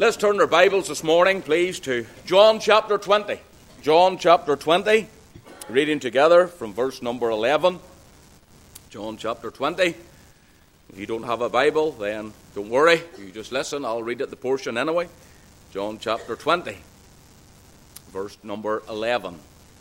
Let's turn our Bibles this morning, please, to John chapter 20. John chapter 20, reading together from verse number 11. John chapter 20. If you don't have a Bible, then don't worry. You just listen. I'll read it, the portion anyway. John chapter 20, verse number 11.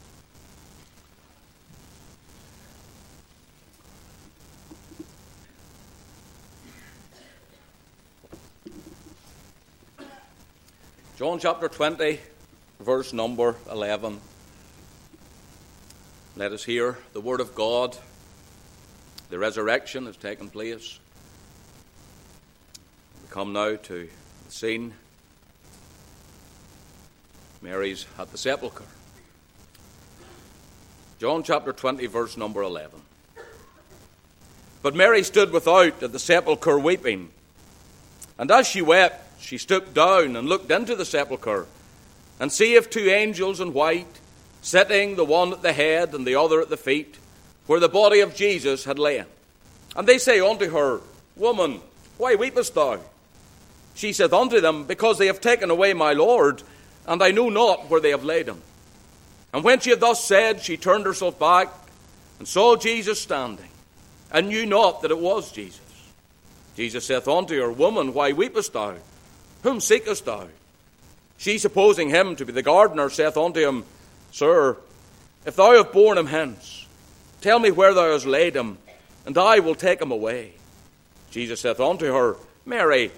John chapter 20, verse number 11. Let us hear the word of God. The resurrection has taken place. We come now to the scene. Mary's at the sepulchre. John chapter 20, verse number 11. But Mary stood without at the sepulchre weeping. And as she wept, she stooped down and looked into the sepulchre, and seeth two angels in white, sitting, the one at the head and the other at the feet, where the body of Jesus had lain. And they say unto her, Woman, why weepest thou? She saith unto them, Because they have taken away my Lord, and I know not where they have laid him. And when she had thus said, she turned herself back, and saw Jesus standing, and knew not that it was Jesus. Jesus saith unto her, Woman, why weepest thou? Whom seekest thou? She, supposing him to be the gardener, saith unto him, Sir, if thou have borne him hence, tell me where thou hast laid him, and I will take him away. Jesus saith unto her, Mary.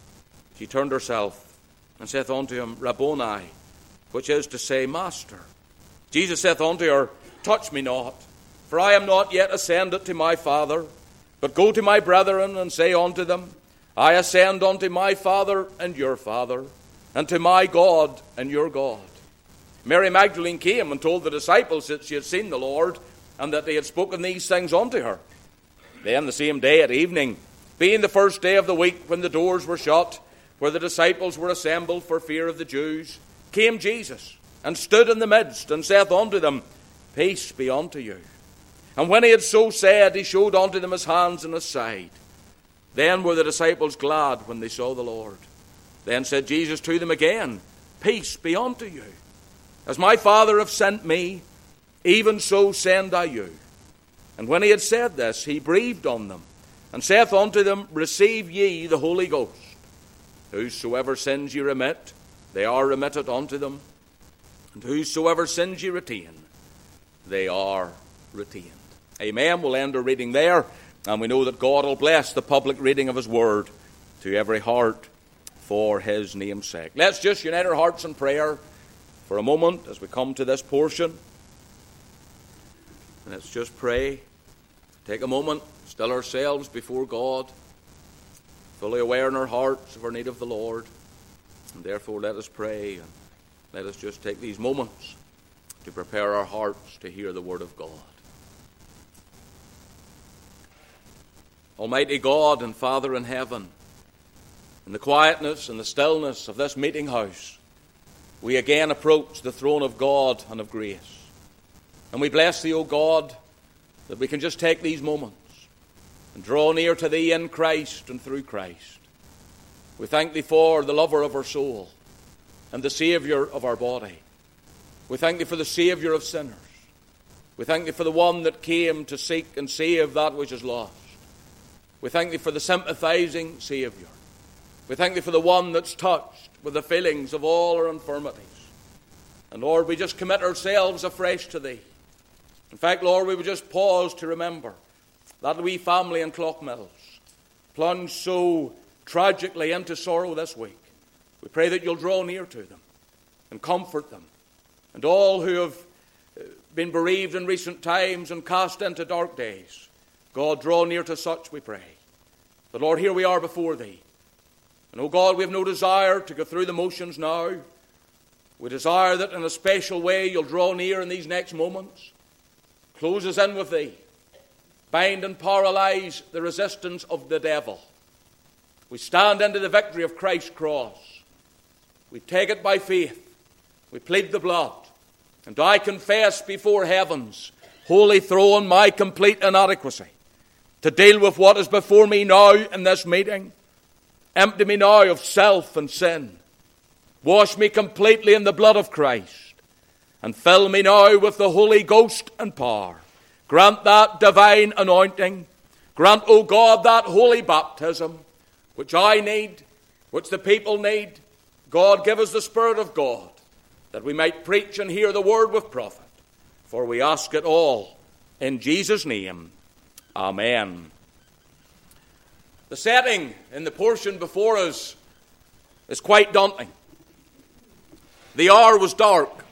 She turned herself, and saith unto him, Rabboni, which is to say, Master. Jesus saith unto her, Touch me not, for I am not yet ascended to my Father, but go to my brethren, and say unto them, I ascend unto my Father and your Father, and to my God and your God. Mary Magdalene came and told the disciples that she had seen the Lord, and that they had spoken these things unto her. Then the same day at evening, being the first day of the week, when the doors were shut, where the disciples were assembled for fear of the Jews, came Jesus, and stood in the midst, and saith unto them, Peace be unto you. And when he had so said, he showed unto them his hands and his side. Then were the disciples glad when they saw the Lord. Then said Jesus to them again, Peace be unto you. As my Father hath sent me, even so send I you. And when he had said this, he breathed on them, and saith unto them, Receive ye the Holy Ghost. Whosoever sins ye remit, they are remitted unto them. And whosoever sins ye retain, they are retained. Amen. We'll end our reading there. And we know that God will bless the public reading of his word to every heart for his name's sake. Let's just unite our hearts in prayer for a moment as we come to this portion. And let's just pray. Take a moment, still ourselves before God, fully aware in our hearts of our need of the Lord. And therefore let us pray, and let us just take these moments to prepare our hearts to hear the word of God. Almighty God and Father in heaven, in the quietness and the stillness of this meeting house, we again approach the throne of God and of grace. And we bless thee, O God, that we can just take these moments and draw near to thee in Christ and through Christ. We thank thee for the lover of our soul and the Saviour of our body. We thank thee for the Saviour of sinners. We thank thee for the one that came to seek and save that which is lost. We thank thee for the sympathizing Saviour. We thank thee for the one that's touched with the feelings of all our infirmities. And Lord, we just commit ourselves afresh to thee. In fact, Lord, we would just pause to remember that wee family in Clough-Mills, plunged so tragically into sorrow this week. We pray that you'll draw near to them and comfort them. And all who have been bereaved in recent times and cast into dark days, God, draw near to such, we pray. But Lord, here we are before thee. And, oh God, we have no desire to go through the motions now. We desire that in a special way you'll draw near in these next moments. Close us in with thee. Bind and paralyze the resistance of the devil. We stand into the victory of Christ's cross. We take it by faith. We plead the blood. And I confess before heaven's holy throne my complete inadequacy to deal with what is before me now in this meeting. Empty me now of self and sin. Wash me completely in the blood of Christ, and fill me now with the Holy Ghost and power. Grant that divine anointing. Grant, O God, that holy baptism, which I need, which the people need. God, give us the Spirit of God, that we might preach and hear the word with profit. For we ask it all in Jesus' name. Amen. The setting in the portion before us is quite daunting. The hour was dark.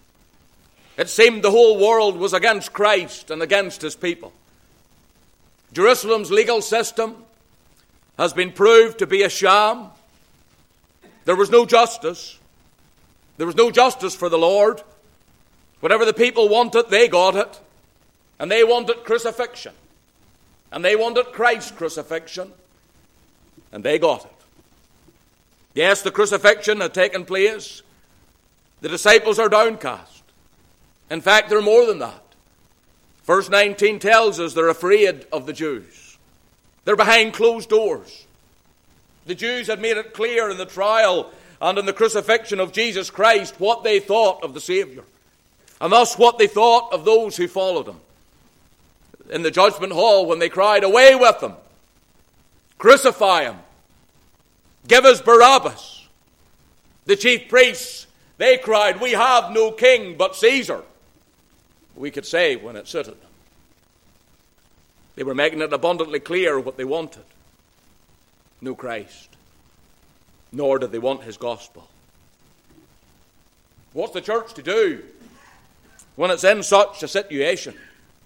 It seemed the whole world was against Christ and against his people. Jerusalem's legal system has been proved to be a sham. There was no justice. There was no justice for the Lord. Whatever the people wanted, they got it. And they wanted crucifixion. And they wanted Christ's crucifixion. And they got it. Yes, the crucifixion had taken place. The disciples are downcast. In fact, they're more than that. Verse 19 tells us they're afraid of the Jews. They're behind closed doors. The Jews had made it clear in the trial and in the crucifixion of Jesus Christ what they thought of the Savior, and thus what they thought of those who followed him. In the judgment hall, when they cried, "Away with him! Crucify him! Give us Barabbas!" The chief priests, they cried, "We have no king but Caesar." We could say when it suited them. They were making it abundantly clear what they wanted. No Christ. Nor did they want his gospel. What's the church to do when it's in such a situation?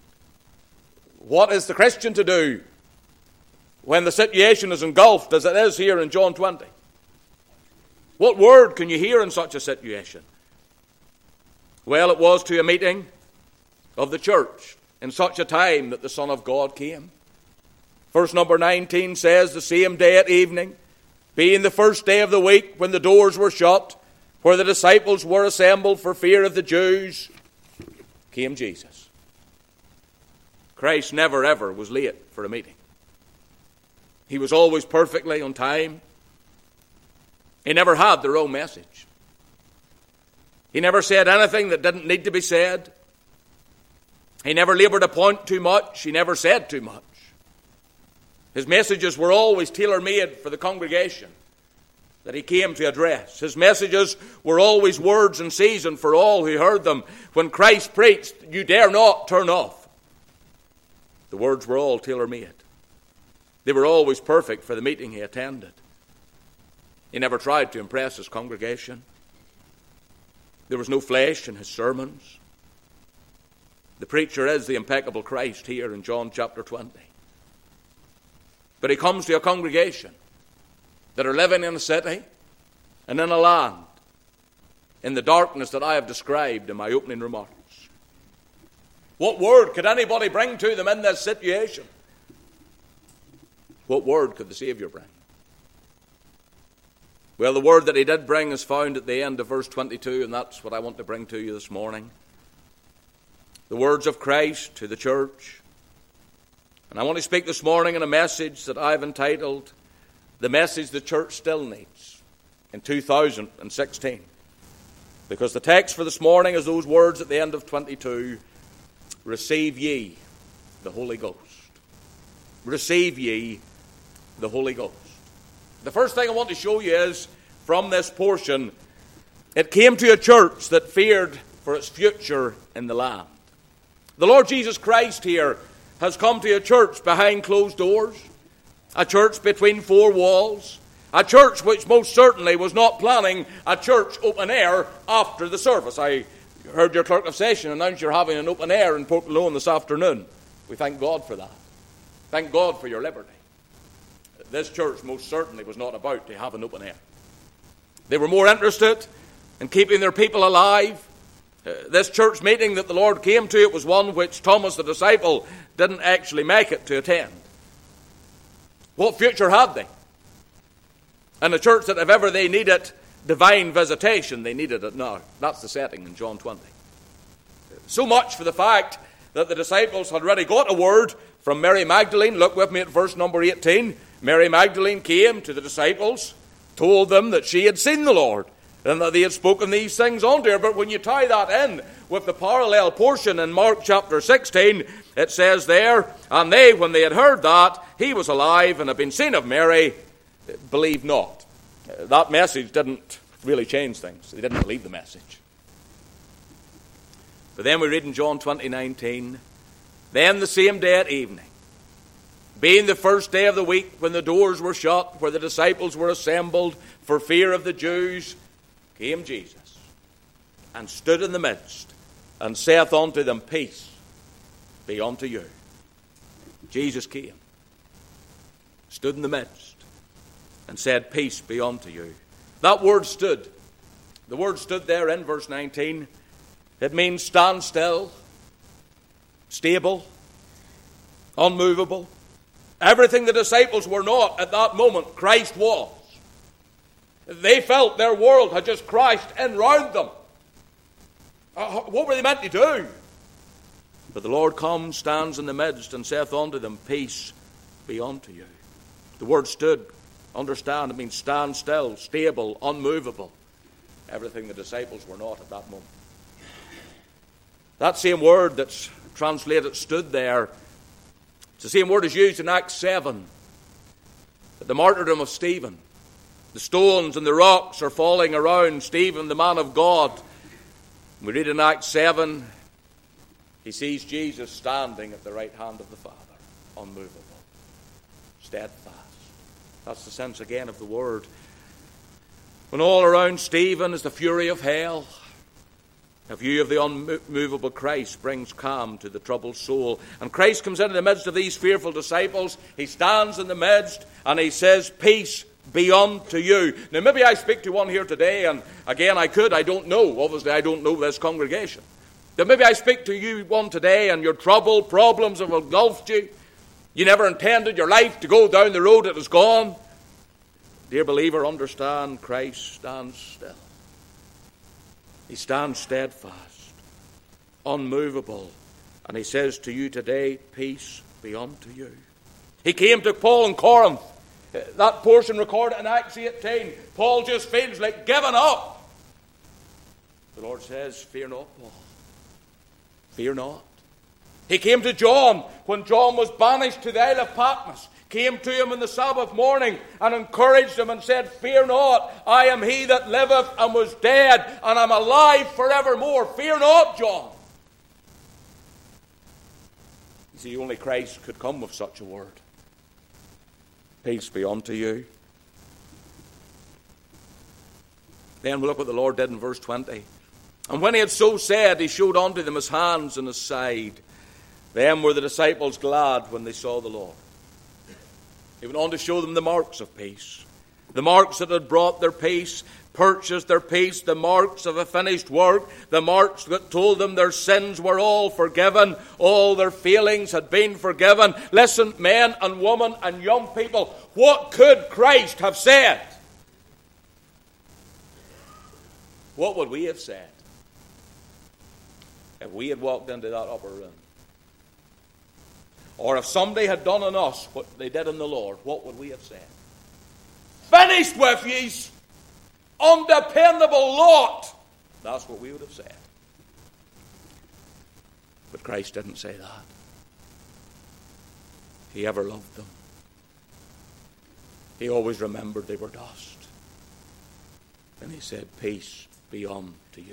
What is the Christian to do when the situation is engulfed as it is here in John 20? What word can you hear in such a situation? Well, it was to a meeting of the church in such a time that the Son of God came. Verse number 19 says, "The same day at evening, being the first day of the week, when the doors were shut, where the disciples were assembled for fear of the Jews, came Jesus." Christ never ever was late for a meeting. He was always perfectly on time. He never had the wrong message. He never said anything that didn't need to be said. He never labored a point too much. He never said too much. His messages were always tailor-made for the congregation that he came to address. His messages were always words in season for all who heard them. When Christ preached, "You dare not turn off," the words were all tailor-made. They were always perfect for the meeting he attended. He never tried to impress his congregation. There was no flesh in his sermons. The preacher is the impeccable Christ here in John chapter 20. But he comes to a congregation that are living in a city and in a land in the darkness that I have described in my opening remarks. What word could anybody bring to them in this situation? What word could the Savior bring? Well, the word that he did bring is found at the end of verse 22, and that's what I want to bring to you this morning. The words of Christ to the church. And I want to speak this morning in a message that I've entitled, "The Message the Church Still Needs" in 2016. Because the text for this morning is those words at the end of 22, "Receive ye the Holy Ghost." Receive ye the Holy Ghost. The first thing I want to show you is, from this portion, it came to a church that feared for its future in the land. The Lord Jesus Christ here has come to a church behind closed doors, a church between four walls, a church which most certainly was not planning a church open air after the service. I heard your clerk of session announce you're having an open air in Portmalone this afternoon. We thank God for that. Thank God for your liberty. This church most certainly was not about to have an open air. They were more interested in keeping their people alive. This church meeting that the Lord came to, it was one which Thomas the disciple didn't actually make it to attend. What future had they? And a church that if ever they needed divine visitation, they needed it now. That's the setting in John 20. So much for the fact that the disciples had already got a word from Mary Magdalene. Look with me at verse number 18. Mary Magdalene came to the disciples, told them that she had seen the Lord, and that they had spoken these things unto her. But when you tie that in with the parallel portion in Mark chapter 16, it says there, and they, when they had heard that he was alive and had been seen of Mary, believed not. That message didn't really change things. They didn't believe the message. But then we read in John 20:19, then the same day at evening, being the first day of the week, when the doors were shut, where the disciples were assembled for fear of the Jews, came Jesus, and stood in the midst, and saith unto them, peace be unto you. Jesus came, stood in the midst, and said, peace be unto you. That word stood. The word stood there in verse 19. It means stand still, stable, unmovable. Everything the disciples were not at that moment, Christ was. They felt their world had just crashed in round them. What were they meant to do? But the Lord comes, stands in the midst, and saith unto them, peace be unto you. The word stood, understand, it means stand still, stable, unmovable. Everything the disciples were not at that moment. That same word that's translated stood there, it's the same word as used in Acts 7. At the martyrdom of Stephen. The stones and the rocks are falling around Stephen, the man of God. We read in Acts 7, he sees Jesus standing at the right hand of the Father, unmovable, steadfast. That's the sense again of the word. When all around Stephen is the fury of hell, a view of the unmovable Christ brings calm to the troubled soul. And Christ comes into the midst of these fearful disciples. He stands in the midst and he says, peace be unto you. Now maybe I speak to one here today, and again I don't know. Obviously I don't know this congregation. But maybe I speak to you one today and your trouble, problems have engulfed you. You never intended your life to go down the road it has gone. Dear believer, understand, Christ stands still. He stands steadfast, unmovable, and he says to you today, peace be unto you. He came to Paul in Corinth. That portion recorded in Acts 18. Paul just feels like giving up. The Lord says, fear not, Paul. Fear not. He came to John when John was banished to the Isle of Patmos. Came to him in the Sabbath morning and encouraged him and said, fear not, I am he that liveth and was dead, and am alive forevermore. Fear not, John. You see, only Christ could come with such a word. Peace be unto you. Then we look what the Lord did in verse 20. And when he had so said, he showed unto them his hands and his side. Then were the disciples glad when they saw the Lord. He went on to show them the marks of peace. The marks that had brought their peace, purchased their peace, the marks of a finished work, the marks that told them their sins were all forgiven, all their failings had been forgiven. Listen, men and women and young people, what could Christ have said? What would we have said if we had walked into that upper room? Or if somebody had done in us what they did in the Lord, what would we have said? Finished with ye's undependable lot. That's what we would have said. But Christ didn't say that. He ever loved them. He always remembered they were dust. And he said, peace be unto you.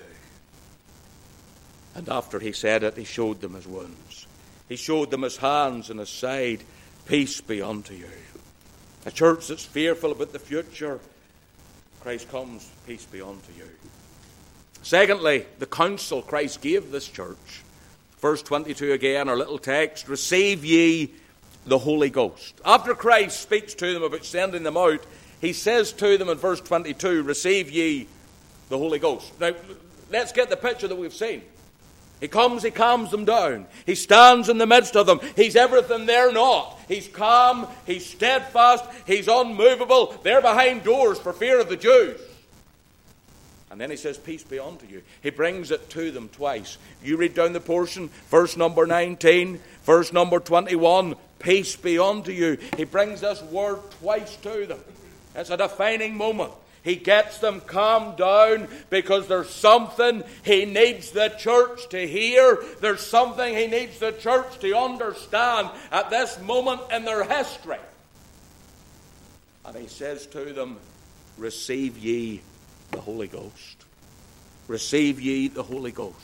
And after he said it, he showed them his wounds. He showed them his hands and his side. Peace be unto you. A church that's fearful about the future, Christ comes, peace be unto you. Secondly, the counsel Christ gave this church. Verse 22 again, our little text, receive ye the Holy Ghost. After Christ speaks to them about sending them out, he says to them in verse 22, receive ye the Holy Ghost. Now, let's get the picture that we've seen. He comes, he calms them down. He stands in the midst of them. He's everything they're not. He's calm, he's steadfast, he's unmovable. They're behind doors for fear of the Jews. And then he says, peace be unto you. He brings it to them twice. You read down the portion, verse number 19, verse number 21, peace be unto you. He brings this word twice to them. It's a defining moment. He gets them calmed down because there's something he needs the church to hear. There's something he needs the church to understand at this moment in their history. And he says to them, receive ye the Holy Ghost. Receive ye the Holy Ghost.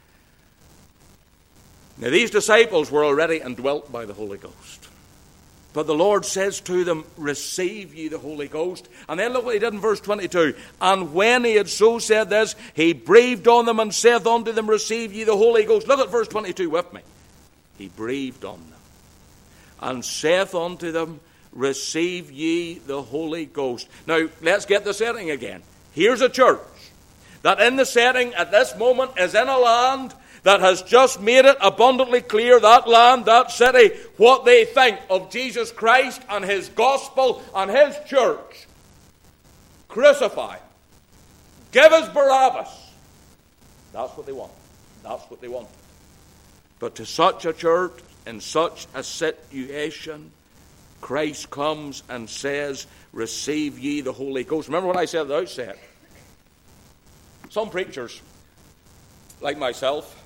Now these disciples were already indwelt by the Holy Ghost. But the Lord says to them, receive ye the Holy Ghost. And then look what he did in verse 22. And when he had so said this, he breathed on them and saith unto them, receive ye the Holy Ghost. Look at verse 22 with me. He breathed on them and saith unto them, receive ye the Holy Ghost. Now, let's get the setting again. Here's a church that in the setting at this moment is in a land that has just made it abundantly clear, that land, that city, what they think of Jesus Christ and his gospel and his church. Crucify him. Give us Barabbas. That's what they want. That's what they want. But to such a church, in such a situation, Christ comes and says, receive ye the Holy Ghost. Remember what I said at the outset? Some preachers, like myself,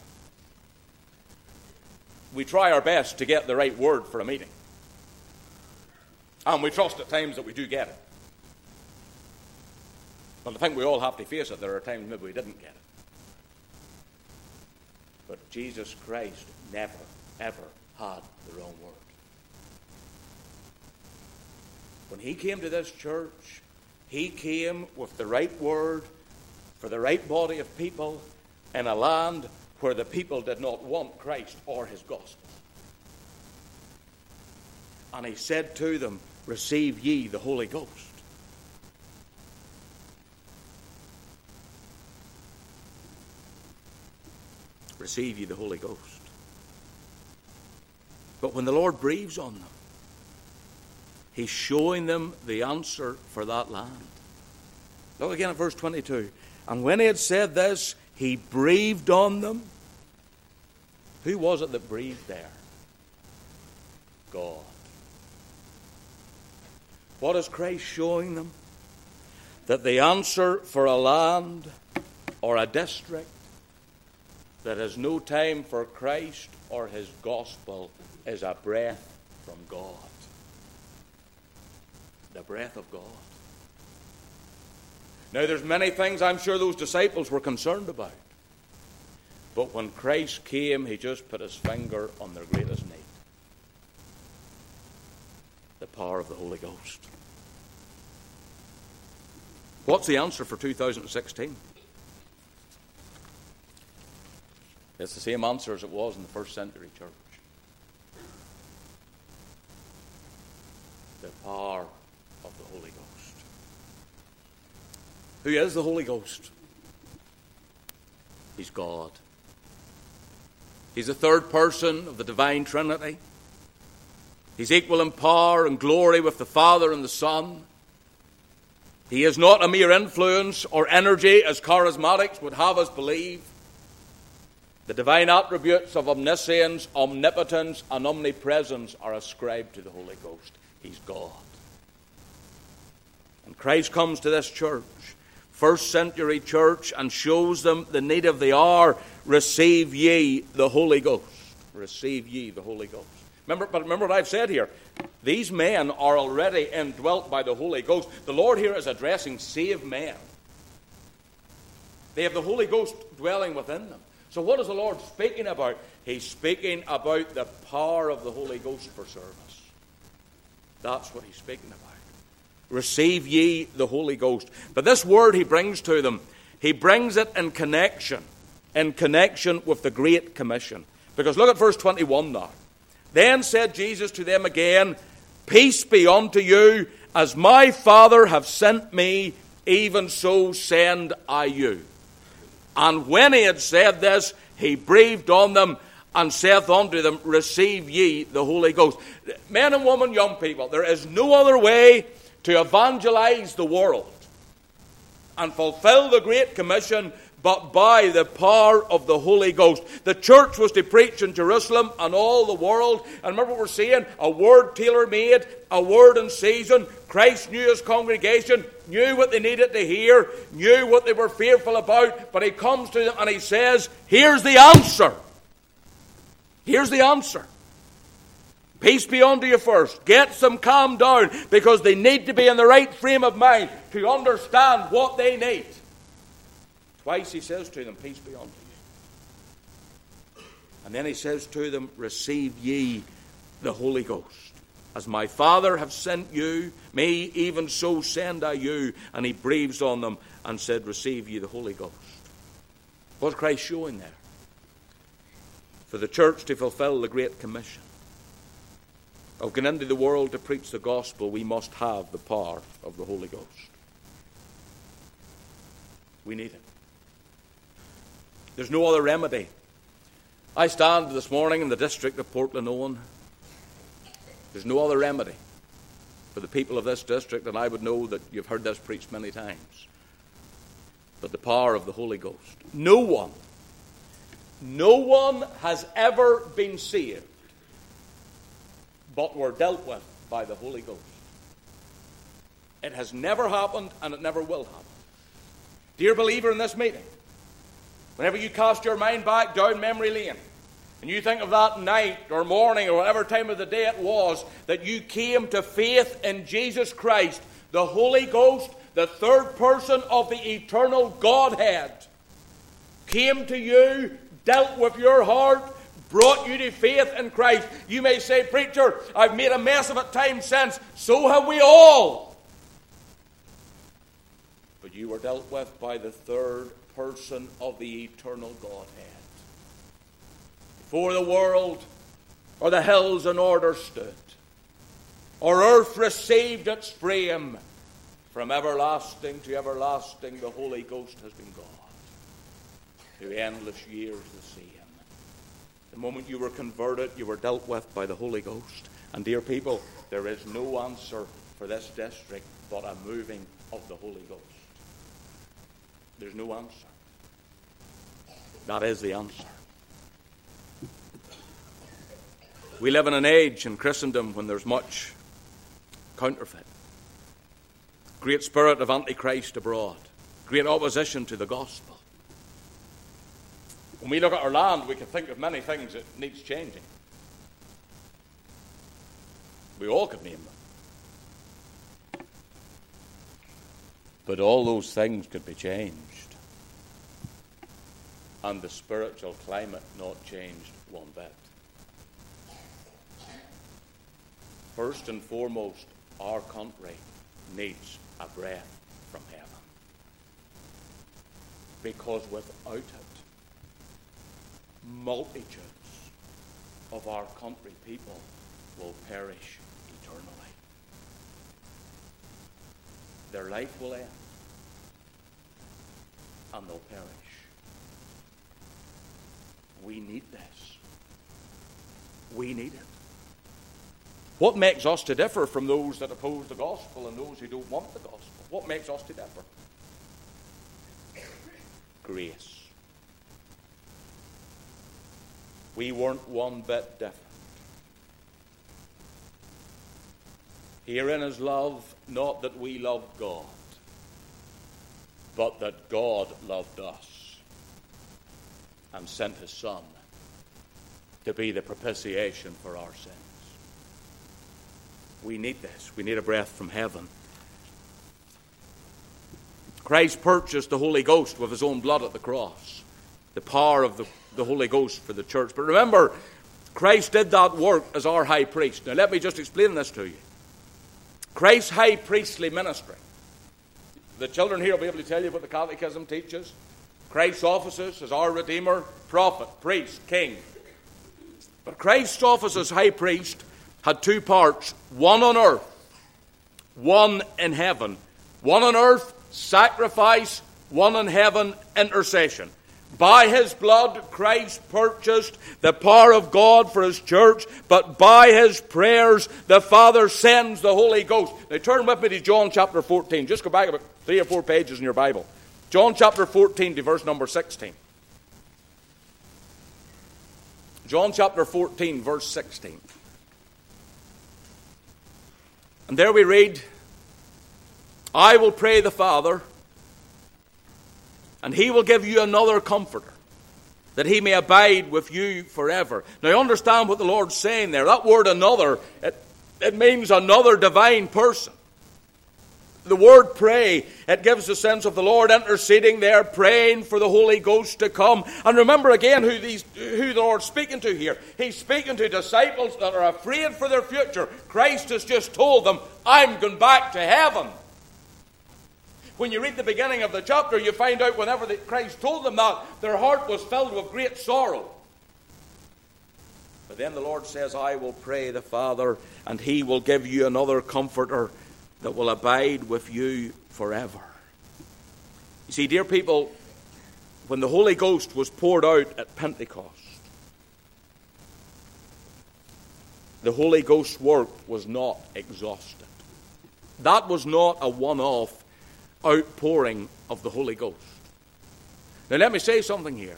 we try our best to get the right word for a meeting. And we trust at times that we do get it. But I think we all have to face it. There are times maybe we didn't get it. But Jesus Christ never, ever had the wrong word. When he came to this church, he came with the right word for the right body of people in a land where the people did not want Christ or his gospel. And he said to them, receive ye the Holy Ghost. Receive ye the Holy Ghost. But when the Lord breathes on them, he's showing them the answer for that land. Look again at verse 22. And when he had said this, he breathed on them. Who was it that breathed there? God. What is Christ showing them? That the answer for a land or a district that has no time for Christ or his gospel is a breath from God. The breath of God. Now there's many things I'm sure those disciples were concerned about. But when Christ came, he just put his finger on their greatest need. The power of the Holy Ghost. What's the answer for 2016? It's the same answer as it was in the first century church. The power of the Holy Ghost. Who is the Holy Ghost? He's God. He's the third person of the divine Trinity. He's equal in power and glory with the Father and the Son. He is not a mere influence or energy as charismatics would have us believe. The divine attributes of omniscience, omnipotence, and omnipresence are ascribed to the Holy Ghost. He's God. And Christ comes to this church, first century church, and shows them the need of the hour. Receive ye the Holy Ghost. Receive ye the Holy Ghost. Remember what I've said here. These men are already indwelt by the Holy Ghost. The Lord here is addressing saved men. They have the Holy Ghost dwelling within them. So what is the Lord speaking about? He's speaking about the power of the Holy Ghost for service. That's what he's speaking about. Receive ye the Holy Ghost. But this word he brings to them, he brings it in connection with the Great Commission. Because look at verse 21 now. Then said Jesus to them again, peace be unto you, as my Father hath sent me, even so send I you. And when he had said this, he breathed on them and saith unto them, receive ye the Holy Ghost. Men and women, young people, there is no other way to evangelize the world and fulfill the Great Commission, but by the power of the Holy Ghost. The church was to preach in Jerusalem and all the world. And remember what we're saying? A word tailor-made, a word in season. Christ knew his congregation, knew what they needed to hear, knew what they were fearful about. But he comes to them and he says, here's the answer. Here's the answer. Peace be unto you first. Get them calmed down, because they need to be in the right frame of mind to understand what they need. Twice he says to them, peace be unto you. And then he says to them, receive ye the Holy Ghost. As my Father have sent you, me even so send I you. And he breathes on them and said, receive ye the Holy Ghost. What's Christ showing there? For the church to fulfill the Great Commission of going into the world to preach the gospel, we must have the power of the Holy Ghost. We need it. There's no other remedy. I stand this morning in the district of Portland-Owen. There's no other remedy for the people of this district, and I would know that you've heard this preached many times, but the power of the Holy Ghost. No one has ever been saved but were dealt with by the Holy Ghost. It has never happened, and it never will happen. Dear believer in this meeting, whenever you cast your mind back down memory lane, and you think of that night or morning or whatever time of the day it was that you came to faith in Jesus Christ, the Holy Ghost, the third person of the eternal Godhead, came to you, dealt with your heart, brought you to faith in Christ. You may say, preacher, I've made a mess of it time since. So have we all. But you were dealt with by the third person of the eternal Godhead. Before the world or the hills in order stood, or earth received its frame, from everlasting to everlasting the Holy Ghost has been God. Through endless years the same. The moment you were converted, you were dealt with by the Holy Ghost. And dear people, there is no answer for this district but a moving of the Holy Ghost. There's no answer. That is the answer. We live in an age in Christendom when there's much counterfeit. Great spirit of Antichrist abroad. Great opposition to the gospel. When we look at our land, we can think of many things that needs changing. We all could name them. But all those things could be changed. And the spiritual climate not changed one bit. First and foremost, our country needs a breath from heaven. Because without it, multitudes of our country people will perish eternally. Their life will end, and they'll perish. We need this. We need it. What makes us to differ from those that oppose the gospel and those who don't want the gospel? What makes us to differ? Grace. We weren't one bit different. Herein is love, not that we loved God, but that God loved us and sent his Son to be the propitiation for our sins. We need this. We need a breath from heaven. Christ purchased the Holy Ghost with his own blood at the cross. The power of the Holy Ghost for the church. But remember, Christ did that work as our high priest. Now let me just explain this to you. Christ's high priestly ministry. The children here will be able to tell you what the Catechism teaches. Christ's offices as our Redeemer, prophet, priest, king. But Christ's office as high priest had two parts. One on earth, one in heaven. One on earth, sacrifice. One in heaven, intercession. By his blood, Christ purchased the power of God for his church, but by his prayers, the Father sends the Holy Ghost. Now turn with me to John chapter 14. Just go back about 3 or 4 pages in your Bible. John chapter 14 to verse number 16. John chapter 14, verse 16. And there we read, I will pray the Father, and he will give you another comforter, that he may abide with you forever. Now understand what the Lord's saying there. That word another, it means another divine person. The word pray, it gives the sense of the Lord interceding there, praying for the Holy Ghost to come. And remember again who the Lord's speaking to here. He's speaking to disciples that are afraid for their future. Christ has just told them, I'm going back to heaven. When you read the beginning of the chapter, you find out whenever Christ told them that, their heart was filled with great sorrow. But then the Lord says, I will pray the Father, and he will give you another comforter that will abide with you forever. You see, dear people, when the Holy Ghost was poured out at Pentecost, the Holy Ghost's work was not exhausted. That was not a one-off outpouring of the Holy Ghost. Now let me say something here.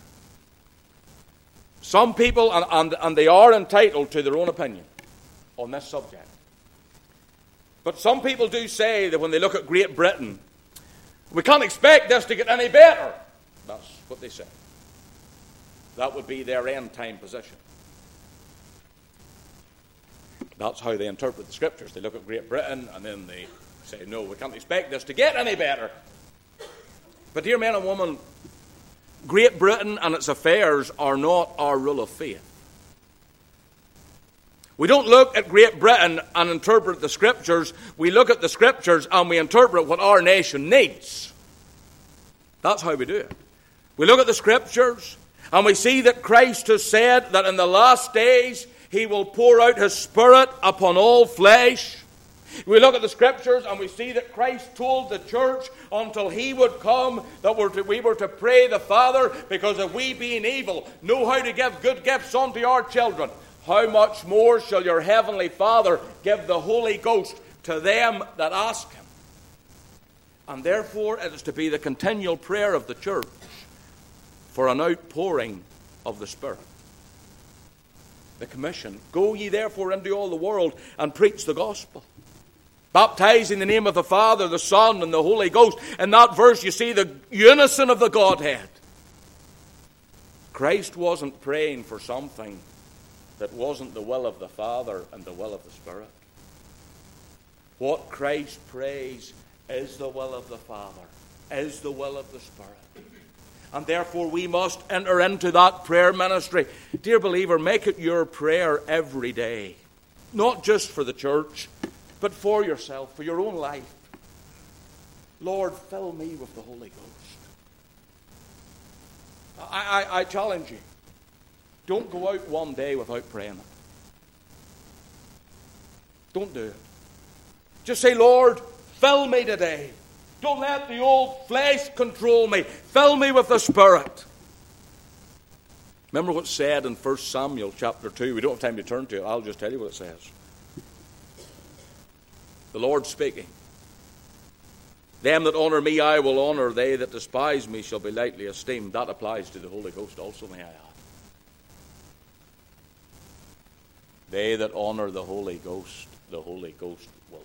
Some people, and they are entitled to their own opinion on this subject, but some people do say that when they look at Great Britain, we can't expect this to get any better. That's what they say. That would be their end-time position. That's how they interpret the Scriptures. They look at Great Britain and then they say, no, we can't expect this to get any better. But dear men and women, Great Britain and its affairs are not our rule of faith. We don't look at Great Britain and interpret the Scriptures. We look at the Scriptures and we interpret what our nation needs. That's how we do it. We look at the Scriptures and we see that Christ has said that in the last days he will pour out his Spirit upon all flesh. We look at the Scriptures and we see that Christ told the church until he would come that we were to pray the Father, because if we being evil know how to give good gifts unto our children, how much more shall your heavenly Father give the Holy Ghost to them that ask him? And therefore it is to be the continual prayer of the church for an outpouring of the Spirit. The commission, go ye therefore into all the world and preach the gospel, baptizing in the name of the Father, the Son, and the Holy Ghost. In that verse you see the unison of the Godhead. Christ wasn't praying for something that wasn't the will of the Father and the will of the Spirit. What Christ prays is the will of the Father, is the will of the Spirit. And therefore we must enter into that prayer ministry. Dear believer, make it your prayer every day. Not just for the church, but for yourself, for your own life. Lord, fill me with the Holy Ghost. I challenge you. Don't go out one day without praying it. Don't do it. Just say, Lord, fill me today. Don't let the old flesh control me. Fill me with the Spirit. Remember what's said in 1 Samuel chapter 2. We don't have time to turn to it. I'll just tell you what it says. The Lord speaking. Them that honour me I will honour. They that despise me shall be lightly esteemed. That applies to the Holy Ghost also, may I add. They that honour the Holy Ghost will honour.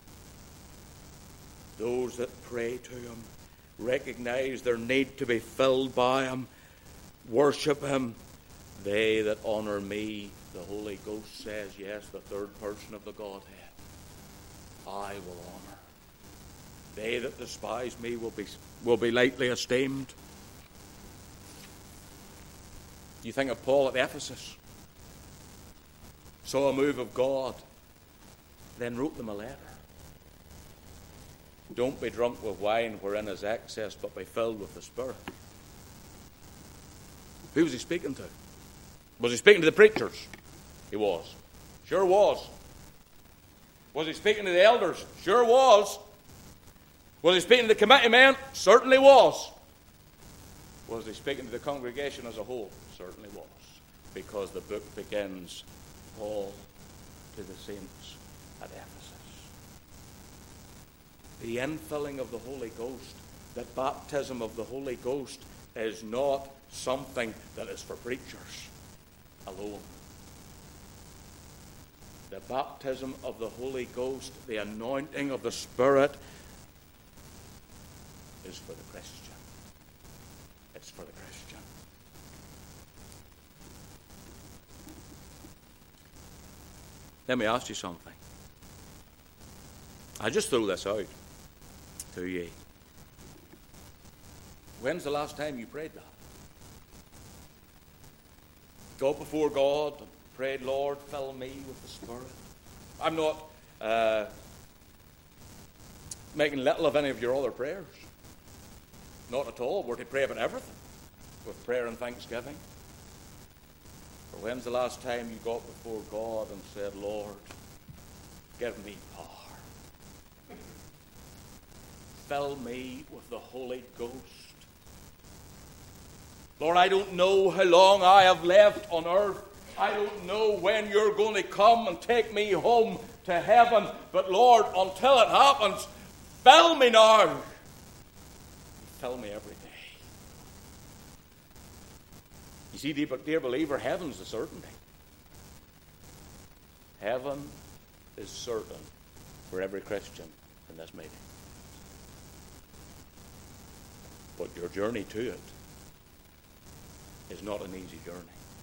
Those that pray to him, recognize their need to be filled by him, worship him. They that honour me, the Holy Ghost says, yes, the third person of the Godhead, I will honour. They that despise me will be lightly esteemed. You think of Paul at Ephesus. Saw a move of God, then wrote them a letter. Don't be drunk with wine wherein is excess, but be filled with the Spirit. Who was he speaking to? Was he speaking to the preachers? He was. Sure was. Was he speaking to the elders? Sure was. Was he speaking to the committee men? Certainly was. Was he speaking to the congregation as a whole? Certainly was. Because the book begins, Paul to the saints at Ephesus. The infilling of the Holy Ghost, the baptism of the Holy Ghost, is not something that is for preachers alone. The baptism of the Holy Ghost, the anointing of the Spirit, is for the Christian. It's for the Christian. Let me ask you something. I just throw this out to you. When's the last time you prayed that? Got before God and prayed, Lord, fill me with the Spirit. I'm not making little of any of your other prayers. Not at all. We're to pray about everything with prayer and thanksgiving. But when's the last time you got before God and said, Lord, give me power. Fill me with the Holy Ghost. Lord, I don't know how long I have left on earth. I don't know when you're going to come and take me home to heaven. But Lord, until it happens, fill me now. Fill me every day. You see, dear believer, heaven's a certainty. Heaven is certain for every Christian in this meeting. But your journey to it is not an easy journey.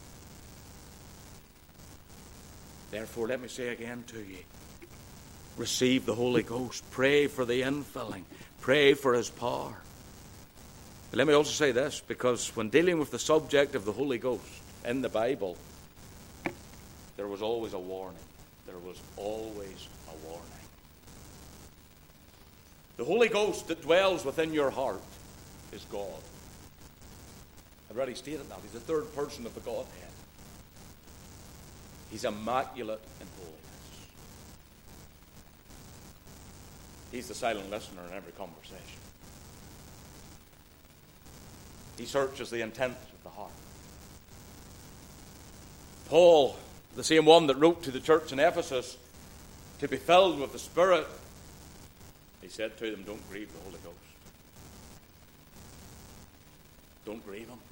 Therefore, let me say again to you, receive the Holy Ghost. Pray for the infilling. Pray for His power. But let me also say this, because when dealing with the subject of the Holy Ghost in the Bible, there was always a warning. There was always a warning. The Holy Ghost that dwells within your heart is God. I've already stated that. He's the third person of the Godhead. He's immaculate in holiness. He's the silent listener in every conversation. He searches the intents of the heart. Paul, the same one that wrote to the church in Ephesus to be filled with the Spirit, he said to them, don't grieve the Holy Ghost. Don't grieve Him.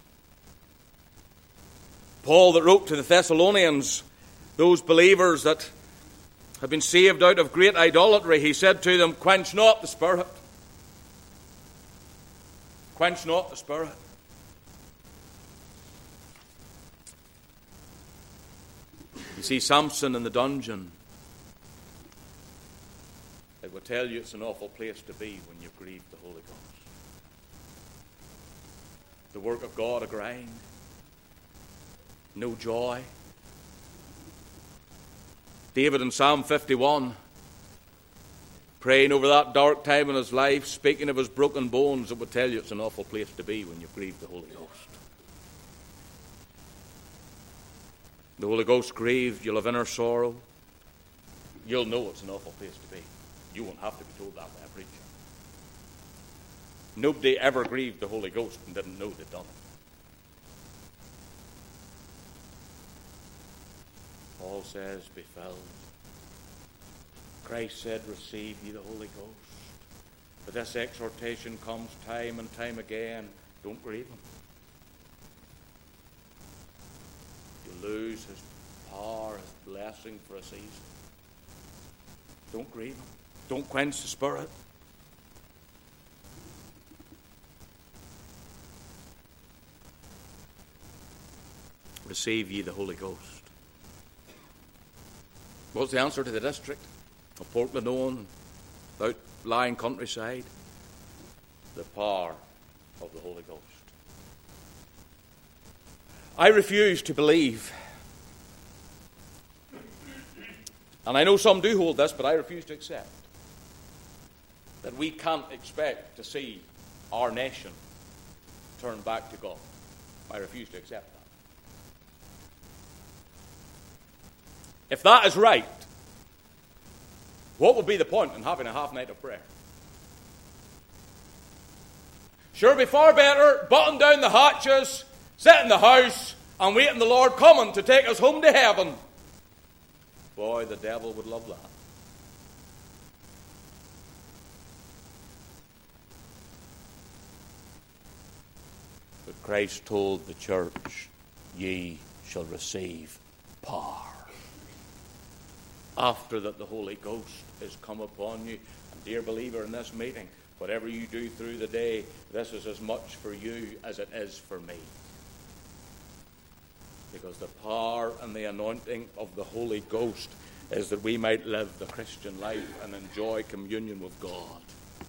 Paul that wrote to the Thessalonians, those believers that have been saved out of great idolatry, he said to them, quench not the Spirit. Quench not the Spirit. You see, Samson in the dungeon, it will tell you it's an awful place to be when you've grieved the Holy Ghost. The work of God a grind. No joy. David in Psalm 51, praying over that dark time in his life, speaking of his broken bones, it would tell you it's an awful place to be when you've grieved the Holy Ghost. The Holy Ghost grieved, you'll have inner sorrow. You'll know it's an awful place to be. You won't have to be told that by a preacher. Nobody ever grieved the Holy Ghost and didn't know they'd done it. Paul says, be filled. Christ said, receive ye the Holy Ghost. But this exhortation comes time and time again. Don't grieve Him. You lose His power, His blessing for a season. Don't grieve Him. Don't quench the Spirit. Receive ye the Holy Ghost. What's the answer to the district of Portland outlying countryside? The power of the Holy Ghost. I refuse to believe, and I know some do hold this, but I refuse to accept, that we can't expect to see our nation turn back to God. I refuse to accept that. If that is right, what would be the point in having a half night of prayer? Sure, it'd be far better button down the hatches, sit in the house, and waiting the Lord coming to take us home to heaven. Boy, the devil would love that. But Christ told the church, ye shall receive power. After that the Holy Ghost is come upon you. And dear believer, in this meeting, whatever you do through the day, this is as much for you as it is for me. Because the power and the anointing of the Holy Ghost is that we might live the Christian life and enjoy communion with God.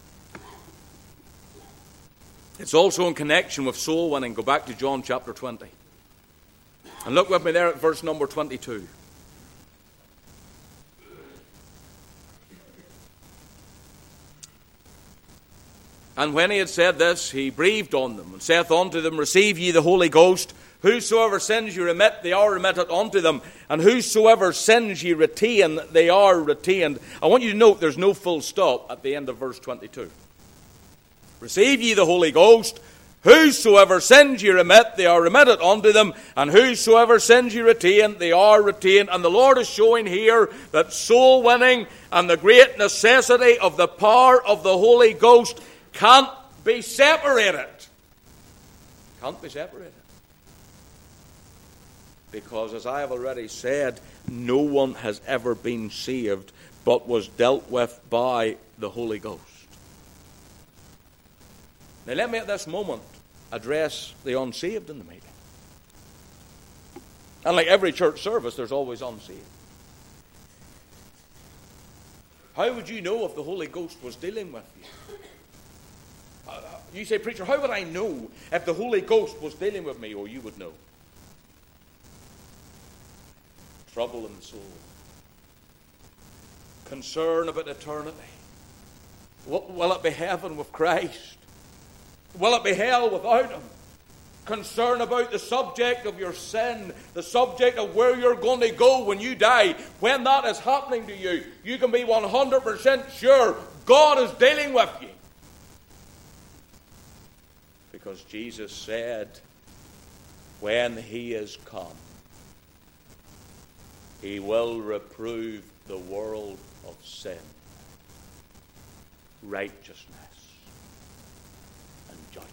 It's also in connection with soul winning. Go back to John chapter 20. And look with me there at verse number 22. And when he had said this, he breathed on them, and saith unto them, receive ye the Holy Ghost. Whosoever sins ye remit, they are remitted unto them. And whosoever sins ye retain, they are retained. I want you to note there's no full stop at the end of verse 22. Receive ye the Holy Ghost. Whosoever sins ye remit, they are remitted unto them. And whosoever sins ye retain, they are retained. And the Lord is showing here that soul winning and the great necessity of the power of the Holy Ghost can't be separated. Can't be separated. Because as I have already said, no one has ever been saved but was dealt with by the Holy Ghost. Now let me at this moment address the unsaved in the meeting. And like every church service, there's always unsaved. How would you know if the Holy Ghost was dealing with you? You say, preacher, how would I know if the Holy Ghost was dealing with me? Or you would know. Trouble in the soul. Concern about eternity. Will it be heaven with Christ? Will it be hell without Him? Concern about the subject of your sin, the subject of where you're going to go when you die. When that is happening to you, you can be 100% sure God is dealing with you. Because Jesus said, when He is come, He will reprove the world of sin, righteousness, and judgment.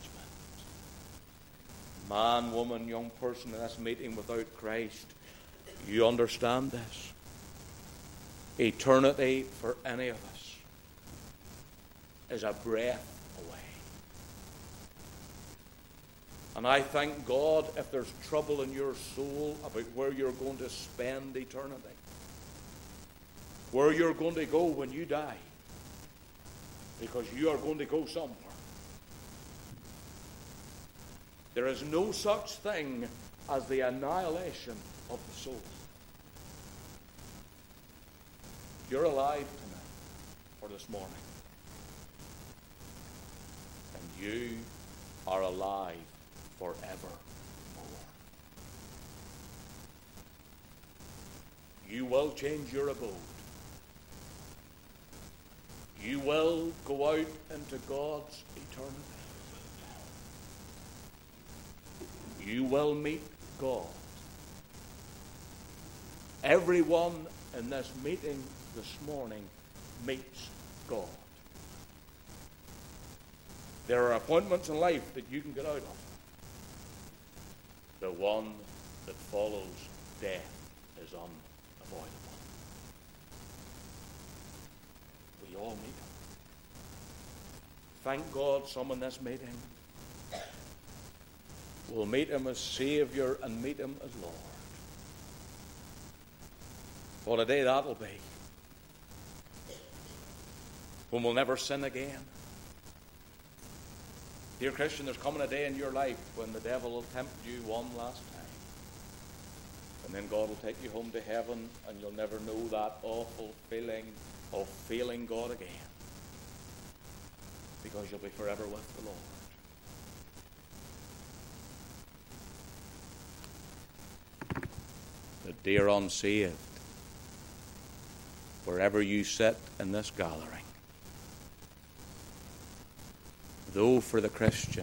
Man, woman, young person in this meeting without Christ, you understand this. Eternity for any of us is a breath away. And I thank God if there's trouble in your soul about where you're going to spend eternity. Where you're going to go when you die. Because you are going to go somewhere. There is no such thing as the annihilation of the soul. You're alive tonight or this morning. And you are alive forevermore. You will change your abode. You will go out into God's eternity. You will meet God. Everyone in this meeting this morning meets God. There are appointments in life that you can get out of. The one that follows death is unavoidable. We all meet Him. Thank God some in this meeting will meet Him as Savior and meet Him as Lord. What a day that will be. When we'll never sin again. Dear Christian, there's coming a day in your life when the devil will tempt you one last time. And then God will take you home to heaven and you'll never know that awful feeling of failing God again. Because you'll be forever with the Lord. But dear unsaved, wherever you sit in this gathering, though for the Christian,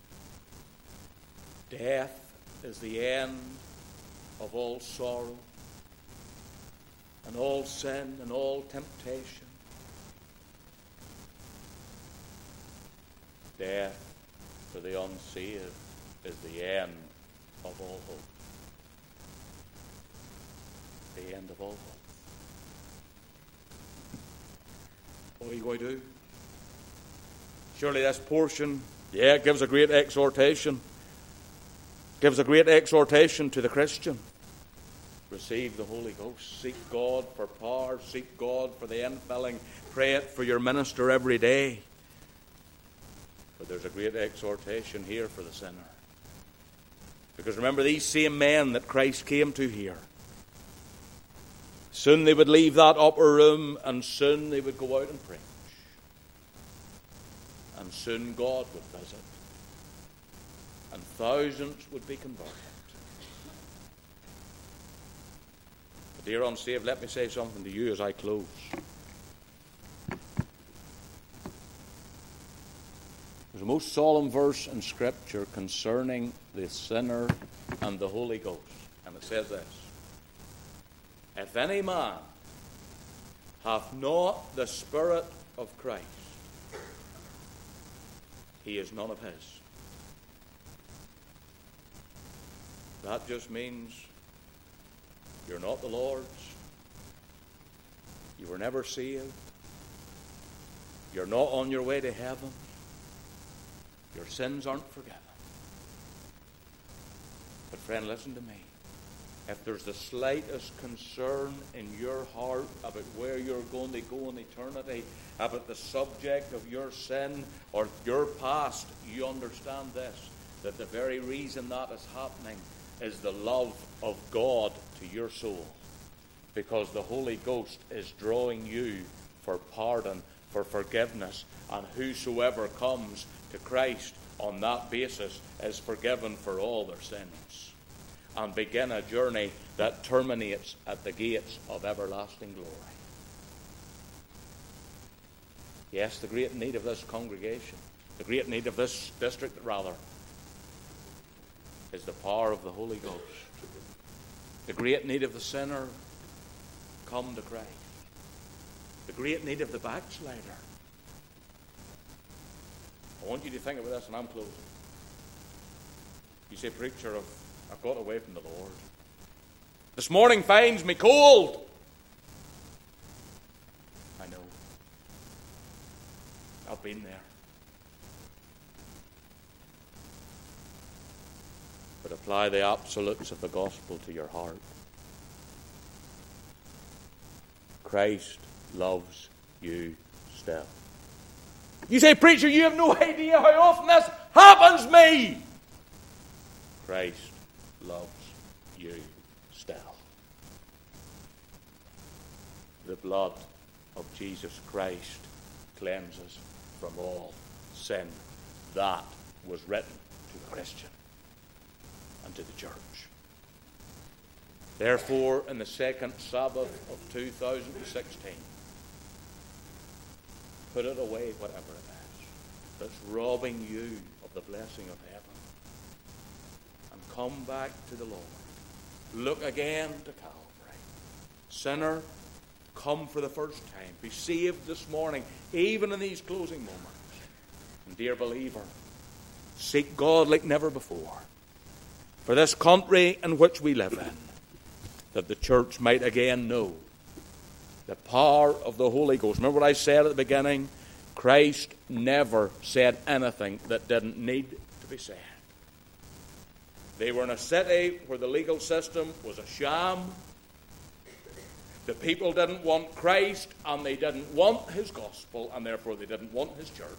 death is the end of all sorrow and all sin and all temptation. Death for the unsaved is the end of all hope. The end of all hope. What are you going to do? Surely this portion, it gives a great exhortation. Gives a great exhortation to the Christian. Receive the Holy Ghost. Seek God for power. Seek God for the infilling. Pray it for your minister every day. But there's a great exhortation here for the sinner. Because remember, these same men that Christ came to here, soon they would leave that upper room, and soon they would go out and preach. And soon God would visit. And thousands would be converted. But dear unsaved, let me say something to you as I close. There's a most solemn verse in Scripture concerning the sinner and the Holy Ghost. And it says this: if any man hath not the Spirit of Christ, he is none of his. That just means you're not the Lord's. You were never saved. You're not on your way to heaven. Your sins aren't forgiven. But friend, listen to me. If there's the slightest concern in your heart about where you're going to go in eternity, about the subject of your sin or your past, you understand this, that the very reason that is happening is the love of God to your soul. Because the Holy Ghost is drawing you for pardon, for forgiveness, and whosoever comes to Christ on that basis is forgiven for all their sins, and begin a journey that terminates at the gates of everlasting glory. Yes, the great need of this congregation, the great need of this district rather, is the power of the Holy Ghost. The great need of the sinner, come to Christ. The great need of the backslider. I want you to think about this, and I'm closing. You say, preacher, I've got away from the Lord. This morning finds me cold. I know. I've been there. But apply the absolutes of the gospel to your heart. Christ loves you still. You say, preacher, you have no idea how often this happens to me. Christ loves you still. The blood of Jesus Christ cleanses from all sin. That was written to the Christian and to the church. Therefore, in the second Sabbath of 2016, put it away, whatever it is, that's robbing you of the blessing of heaven. And come back to the Lord. Look again to Calvary. Sinner, come for the first time. Be saved this morning, even in these closing moments. And dear believer, seek God like never before. For this country in which we live in, that the church might again know the power of the Holy Ghost. Remember what I said at the beginning? Christ never said anything that didn't need to be said. They were in a city where the legal system was a sham. The people didn't want Christ, and they didn't want his gospel, and therefore they didn't want his church.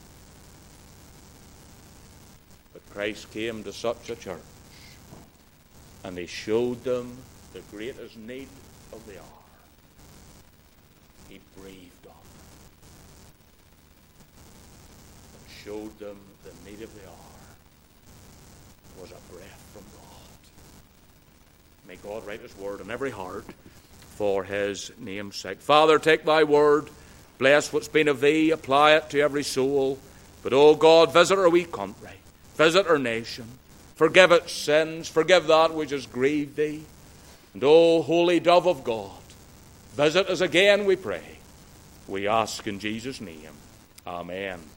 But Christ came to such a church, and he showed them the greatest need of the hour. He breathed on them and showed them the need of the hour was a breath from God. May God write his word on every heart for his name's sake. Father, take thy word, bless what's been of thee, apply it to every soul. But, oh God, visit our wee country, visit our nation, forgive its sins, forgive that which has grieved thee. And, O Holy Dove of God, visit us again, we pray. We ask in Jesus' name. Amen.